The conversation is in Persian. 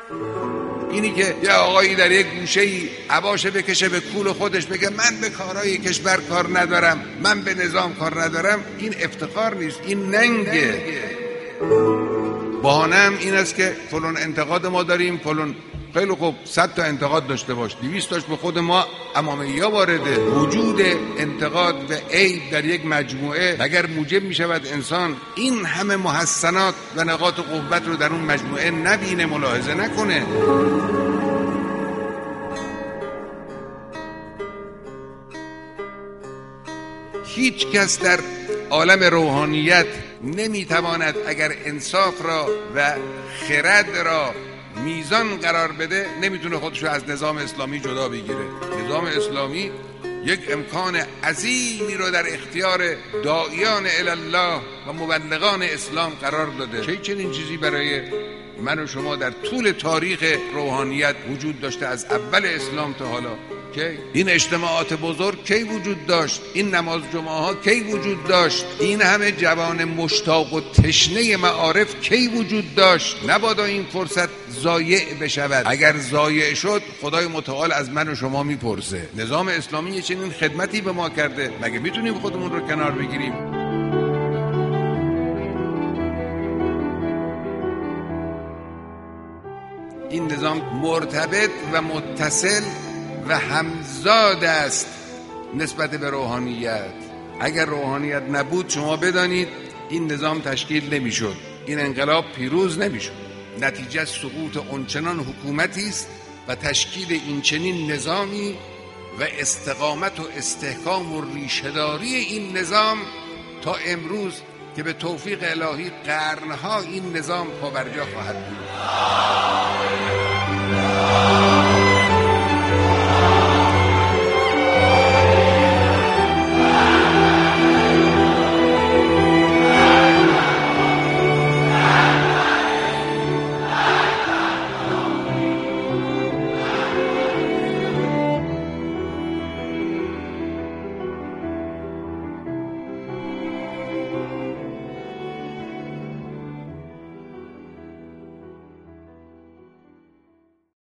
اینی که یه آقایی در یک گوشه‌ای عباشه بکشه به کول خودش بگه من به کارهای کشور کار ندارم، من به نظام کار ندارم، این افتخار نیست، این ننگه. بهانه‌ام این است که فلان انتقاد ما داریم، فلان. خیلی خوب، 100 تا انتقاد داشته باش، 200 تاش به خود ما امامیه‌ها وارده. وجود انتقاد و عیب در یک مجموعه اگر موجب می شود انسان این همه محسنات و نقاط قوت رو در اون مجموعه نبینه، ملاحظه نکنه. هیچ کس در عالم روحانیت نمیتواند اگر انصاف را و خرد را میزان قرار بده، نمیتونه خودش رو از نظام اسلامی جدا بگیره. نظام اسلامی یک امکان عظیمی رو در اختیار داعیان الله و مبلغان اسلام قرار داده. چنین چیزی برای من و شما در طول تاریخ روحانیت وجود داشته، از اول اسلام تا حالا. این اجتماعات بزرگ کی وجود داشت؟ این نماز جمعه ها کی وجود داشت؟ این همه جوان مشتاق و تشنه معارف کی وجود داشت؟ نبادا این فرصت ضایع بشود. اگر ضایع شد خدای متعال از من و شما میپرسه. نظام اسلامی چنین خدمتی به ما کرده، مگه میتونیم خودمون رو کنار بگیریم؟ این نظام مرتبط و متصل و همزاد است نسبت به روحانیت. اگر روحانیت نبود شما بدانید این نظام تشکیل نمیشد، این انقلاب پیروز نمیشد. نتیجه سقوط اونچنان حکومتی است و تشکیل این چنین نظامی و استقامت و استحکام و ریشه‌داری این نظام تا امروز که به توفیق الهی قرنها این نظام پابرجا خواهد بود.